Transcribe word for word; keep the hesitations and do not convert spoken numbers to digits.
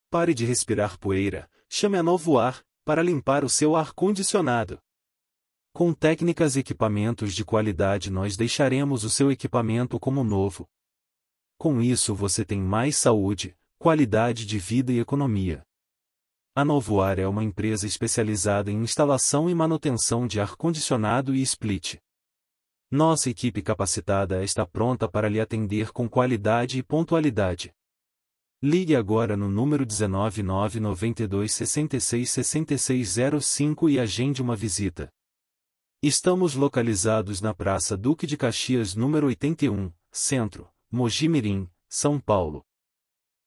Pare de respirar poeira, chame a Novo Ar, para limpar o seu ar-condicionado. Com técnicas e equipamentos de qualidade nós deixaremos o seu equipamento como novo. Com isso você tem mais saúde, qualidade de vida e economia. A Novo Ar é uma empresa especializada em instalação e manutenção de ar-condicionado e split. Nossa equipe capacitada está pronta para lhe atender com qualidade e pontualidade. Ligue agora no número dezenove nove nove dois seis seis seis seis zero cinco e agende uma visita. Estamos localizados na Praça Duque de Caxias número oitenta e um, Centro, Mogi Mirim, São Paulo.